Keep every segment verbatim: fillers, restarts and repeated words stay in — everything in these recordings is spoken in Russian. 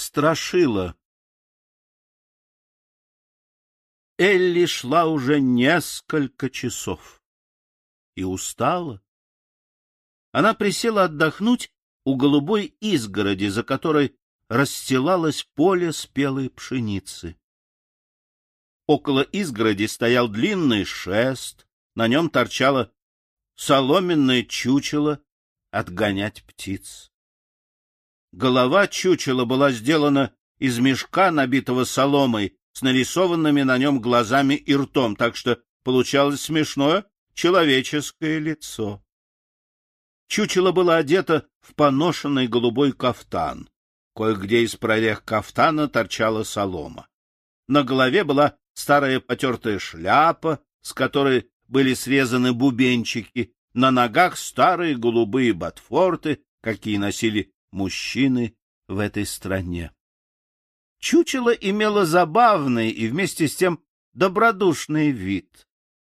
Страшила. Элли шла уже несколько часов и устала. Она присела отдохнуть у голубой изгороди, за которой расстилалось поле спелой пшеницы. Около изгороди стоял длинный шест, на нем торчало соломенное чучело отгонять птиц. Голова чучела была сделана из мешка, набитого соломой, с нарисованными на нем глазами и ртом, так что получалось смешное человеческое лицо. Чучело было одето в поношенный голубой кафтан. Кое-где из прорех кафтана торчала солома. На голове была старая потертая шляпа, с которой были срезаны бубенчики, на ногах старые голубые ботфорты, какие носили мужчины в этой стране. Чучело имело забавный и вместе с тем добродушный вид.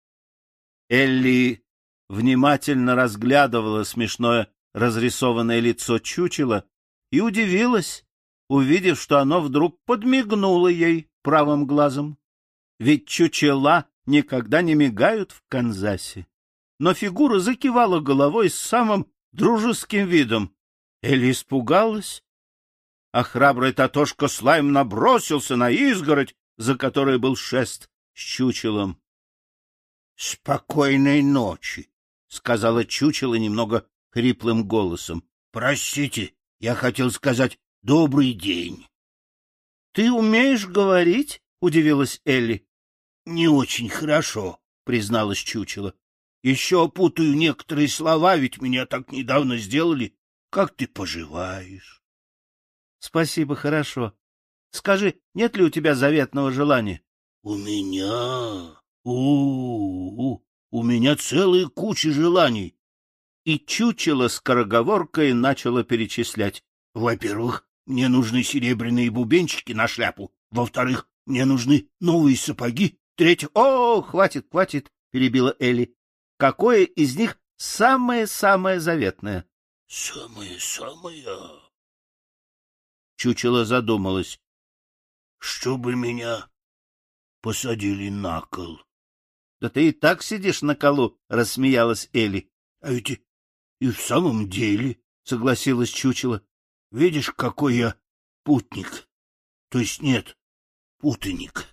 Элли внимательно разглядывала смешное разрисованное лицо чучела и удивилась, увидев, что оно вдруг подмигнуло ей правым глазом. Ведь чучела никогда не мигают в Канзасе. Но фигура закивала головой с самым дружеским видом. Элли испугалась, а храбрый Татошка Слайм набросился на изгородь, за которой был шест с чучелом. — Спокойной ночи, — сказала чучело немного хриплым голосом. — Простите, я хотел сказать добрый день. — Ты умеешь говорить? — удивилась Элли. — Не очень хорошо, — призналась чучело. — Еще путаю некоторые слова, ведь меня так недавно сделали. Как ты поживаешь? — Спасибо, хорошо. Скажи, нет ли у тебя заветного желания? — У меня... У-у-у... У меня целая куча желаний. И чучело скороговоркой начало перечислять. Во-первых, мне нужны серебряные бубенчики на шляпу. Во-вторых, мне нужны новые сапоги. В-третьих... — О, хватит, хватит, — перебила Элли. — Какое из них самое-самое заветное? — Самое-самое... Чучело задумалось. — Чтобы меня посадили на кол. — Да ты и так сидишь на колу, — рассмеялась Элли. — А ведь и в самом деле, — согласилась чучело. — Видишь, какой я путник. То есть нет, путаник.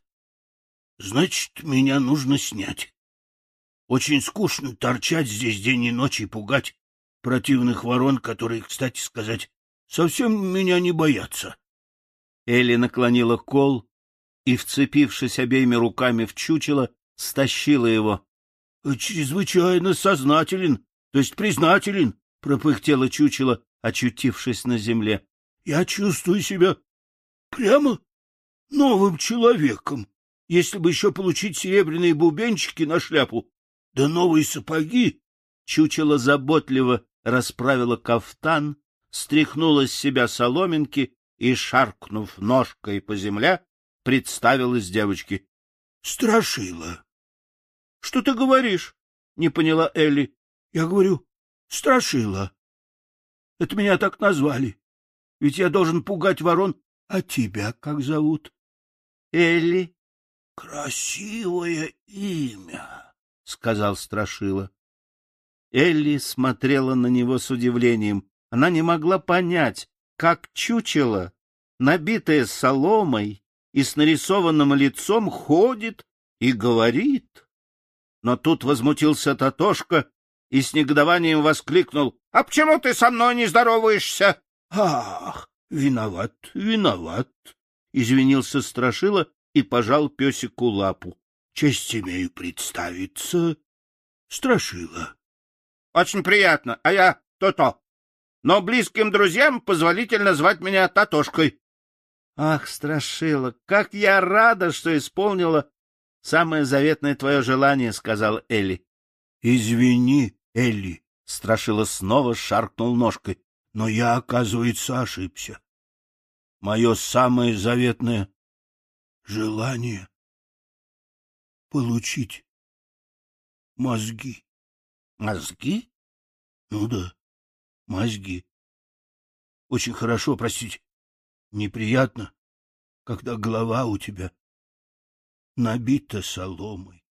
Значит, меня нужно снять. Очень скучно торчать здесь день и ночь и пугать противных ворон, которые, кстати сказать, совсем меня не боятся. Элли наклонила кол и, вцепившись обеими руками в чучело, стащила его. — Чрезвычайно сознателен, то есть признателен, — пропыхтело чучело, очутившись на земле. — Я чувствую себя прямо новым человеком. Если бы еще получить серебряные бубенчики на шляпу, да новые сапоги... Чучело заботливо расправило кафтан, стряхнула с себя соломинки и, шаркнув ножкой по земле, представилась девочке. — Страшила. — Что ты говоришь? — не поняла Элли. — Я говорю, Страшила. Это меня так назвали. Ведь я должен пугать ворон. А тебя как зовут? — Элли. — Красивое имя, — сказал Страшила. Элли смотрела на него с удивлением. Она не могла понять, как чучело, набитое соломой и с нарисованным лицом, ходит и говорит. Но тут возмутился Татошка и с негодованием воскликнул: — А почему ты со мной не здороваешься? — Ах, виноват, виноват, — извинился Страшила и пожал песику лапу. — Честь имею представиться. Страшила. — Очень приятно, а я То-То. Но близким друзьям позволительно звать меня Татошкой. — Ах, Страшила, как я рада, что исполнила самое заветное твое желание, — сказала Элли. — Извини, Элли, — Страшила снова шаркнул ножкой, — но я, оказывается, ошибся. Мое самое заветное желание — получить мозги. — Мозги? — Ну да, мозги. Очень хорошо, простите. неприятно, когда голова у тебя набита соломой.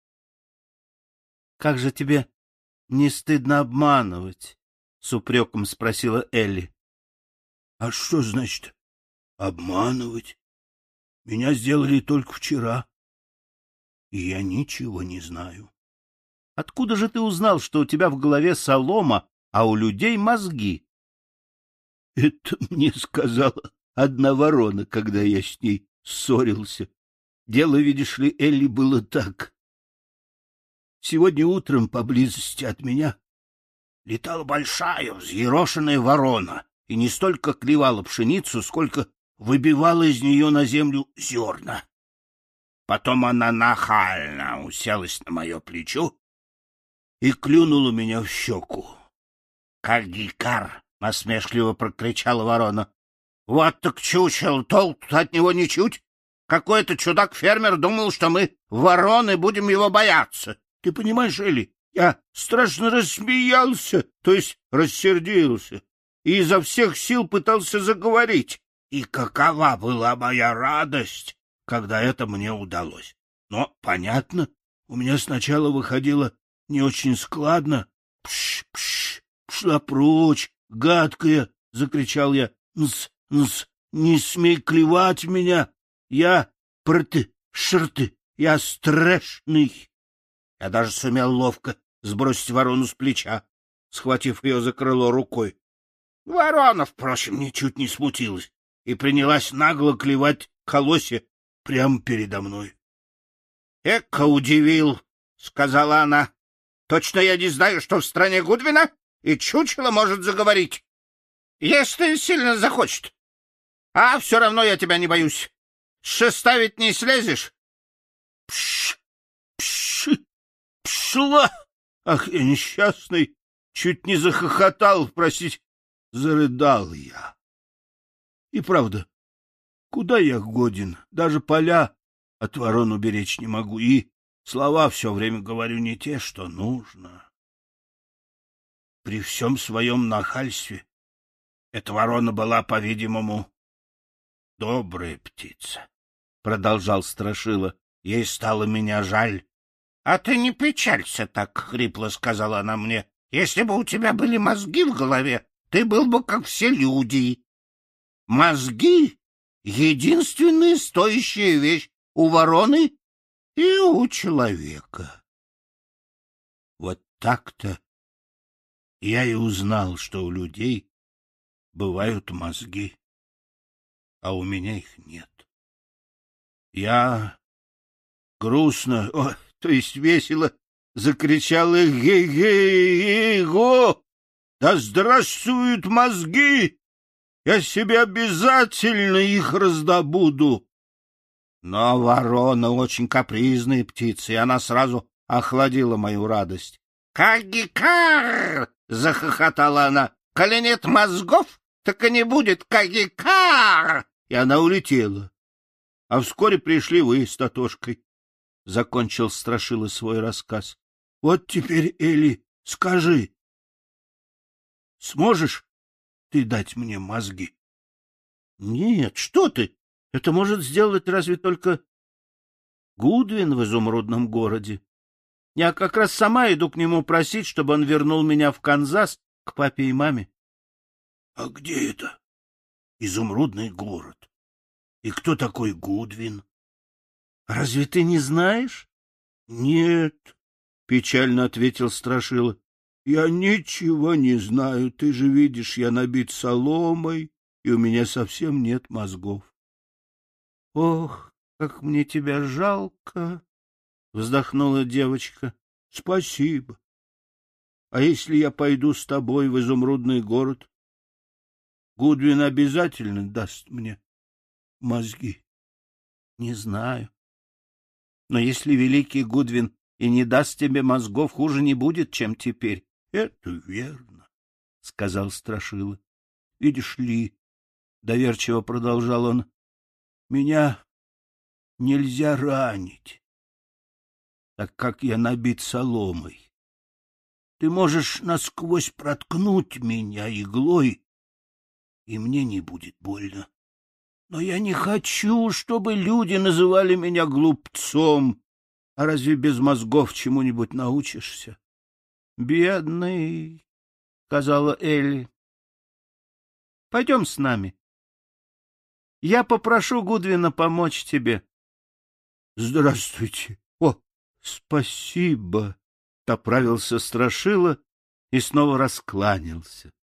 — Как же тебе не стыдно обманывать? — с упреком спросила Элли. — А что значит обманывать? Меня сделали только вчера, и я ничего не знаю. — Откуда же ты узнал, что у тебя в голове солома, а у людей мозги? — Это мне сказала одна ворона, когда я с ней ссорился. Дело, видишь ли, Элли, было так. Сегодня утром поблизости от меня летала большая взъерошенная ворона и не столько клевала пшеницу, сколько выбивала из нее на землю зерна. Потом она нахально уселась на мое плечо и клюнула меня в щеку. — Кагикар! — насмешливо прокричала ворона. — Вот так чучел, толк от него ничуть. Какой-то чудак-фермер думал, что мы, вороны, будем его бояться. Ты понимаешь, Элли, я страшно рассмеялся, то есть рассердился, и изо всех сил пытался заговорить. И какова была моя радость, когда это мне удалось. Но, понятно, у меня сначала выходило не очень складно. «Пш, пш, пшла прочь, гадкая!» — закричал я. «Нс, нс, не смей клевать меня! Я прты, шрты, я страшный!» Я даже сумел ловко сбросить ворону с плеча, схватив ее за крыло рукой. Ворона, впрочем, ничуть не смутилась и принялась нагло клевать колосья прямо передо мной. — Эка удивил, — сказала она. — Точно я не знаю, что в стране Гудвина и чучело может заговорить, если сильно захочет. А все равно я тебя не боюсь. С шеста ведь не слезешь. — Пш, пш, пшла! Ах, я несчастный! Чуть не захохотал, простите, зарыдал я. И правда, куда я годен? Даже поля от ворон уберечь не могу, и слова все время говорю не те, что нужно. При всем своем нахальстве эта ворона была, по-видимому, добрая птица, — продолжал Страшила. Ей стало меня жаль. — А ты не печалься так, — хрипло сказала она мне. — Если бы у тебя были мозги в голове, ты был бы как все люди. Мозги — единственная стоящая вещь у вороны и у человека. Вот так-то я и узнал, что у людей бывают мозги, а у меня их нет. Я грустно, о, то есть весело, закричал «Ге-ге-го! Да здравствуют мозги! Я себе обязательно их раздобуду!» Но ворона очень капризная птица, и она сразу охладила мою радость. «Кагикар!» — захохотала она. «Коли нет мозгов, так и не будет кагикар!» И она улетела. А вскоре пришли вы с Татошкой. Закончил Страшила свой рассказ. Вот теперь, Элли, скажи, сможешь ты дать мне мозги? Нет, что ты? Это может сделать разве только Гудвин в изумрудном городе. Я как раз сама иду к нему просить, чтобы он вернул меня в Канзас к папе и маме. А где это? Изумрудный город. И кто такой Гудвин? Разве ты не знаешь? Нет, печально ответил Страшила. Я ничего не знаю. Ты же видишь, я набит соломой, и у меня совсем нет мозгов. Ох, как мне тебя жалко, вздохнула девочка. Спасибо. А если я пойду с тобой в изумрудный город, Гудвин обязательно даст мне мозги? Не знаю. Но если великий Гудвин и не даст тебе мозгов, хуже не будет, чем теперь. — Это верно, — сказал Страшила. — Видишь ли, — доверчиво продолжал он, — меня нельзя ранить, так как я набит соломой. Ты можешь насквозь проткнуть меня иглой, и мне не будет больно. Но я не хочу, чтобы люди называли меня глупцом. А разве без мозгов чему-нибудь научишься? — Бедный, — сказала Элли. — Пойдем с нами. Я попрошу Гудвина помочь тебе. — Здравствуйте. О, спасибо. Оправился Страшила и снова раскланялся.